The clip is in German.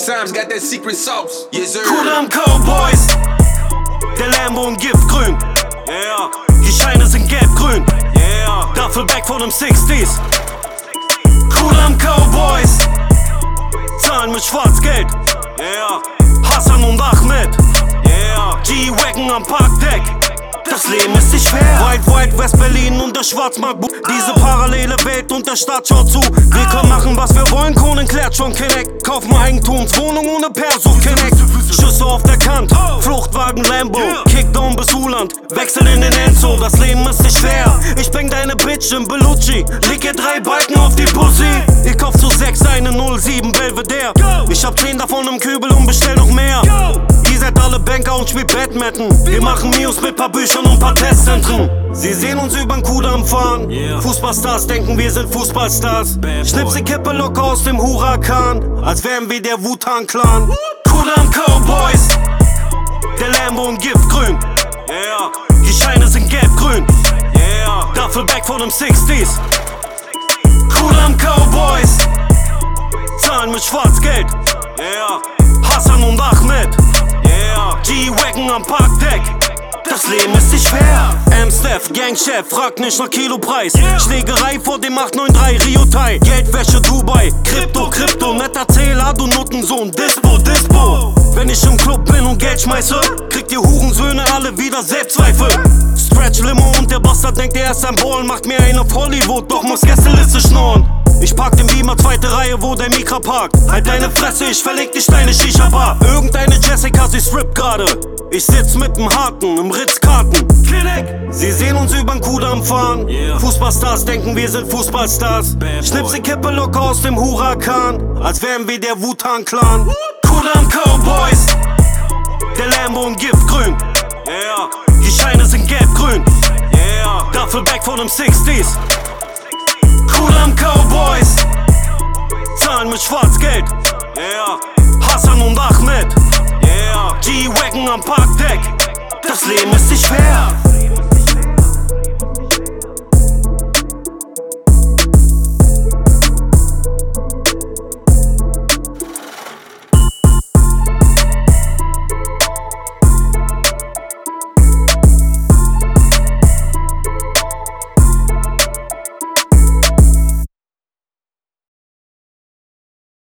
Sam's got that secret sauce. Yes, sir. Kudam Cowboys, der Lambo in Giftgrün. Yeah. Die Scheine sind gelb-grün. Yeah. Duffelbag von dem 60s. Kudam Cowboys, zahlen mit Schwarzgeld. Yeah. Hassan und Ahmed. Yeah. G-Wagon am Parkdeck. Das Leben ist nicht fair. Wild West Berlin und der Schwarzmarkt. Diese parallele Welt und der Staat schaut zu. Wir können machen, was wir wollen, Kohlen klärt schon Connect. Kaufen Eigentumswohnung ohne Perso Connect. Schüsse auf der Kant, Fluchtwagen Lambo. Kickdown bis Uland, Wechsel in den Enzo. Das Leben ist nicht fair. Ich bring deine Bitch in Bellucci. Leg ihr 3 Balken auf die Pussy. Ich kauf zu 6 eine 07 Belvedere. Ich hab 10 davon im Kübel und bestell noch mehr. Ihr seid alle Banker und spielt Badminton. Wir machen Mios mit paar Büchern und paar Testzentren. Sie sehen uns übern Kudamm fahren. Fußballstars denken, wir sind Fußballstars. Schnips die Kippe locker aus dem Huracan, als wären wir der Wu-Tang-Clan. Kudam Cowboys, der Lambo in Giftgrün. Die Scheine sind gelb-grün. Duffelbag von dem 60s. Kudam Cowboys, zahlen mit Schwarzgeld. Hassan und Ahmed. G-Wagon am Parkdeck. Das Leben ist nicht fair. M-Steph, Gangchef, frag nicht nach Kilopreis. Schlägerei vor dem 893 Rio Thai. Geldwäsche Dubai, Krypto, netter Zähler, du Nuttensohn. Dispo. Wenn ich im Club bin und Geld schmeiße, kriegt ihr Hurensöhne alle wieder Selbstzweifel. Stretch Limo und der Bastard denkt, er ist ein Ball. Macht mir einen auf Hollywood, doch muss Gästeliste schnorren. Ich park den Beamer, 2. Reihe, wo der Mikra parkt. Halt deine Fresse, ich verleg dich deine Shisha-Bar. Irgendeine Jessica, sie strippt gerade. Ich sitz mit'm Harten im Ritz-Karten. Sie sehen uns übern Kudamm fahren. Fußballstars denken, wir sind Fußballstars. Schnips die Kippe locker aus dem Huracan, als wären wir der Wu-Tang-Clan. Kudam Cowboys, der Lambo in Giftgrün. Die Scheine sind gelb-grün. Duffelbag von dem 60s. Kudam Cowboys, zahlen mit Schwarzgeld. Hassan und Ahmed. G-Wagon am Parkdeck. Das Leben ist nicht fair.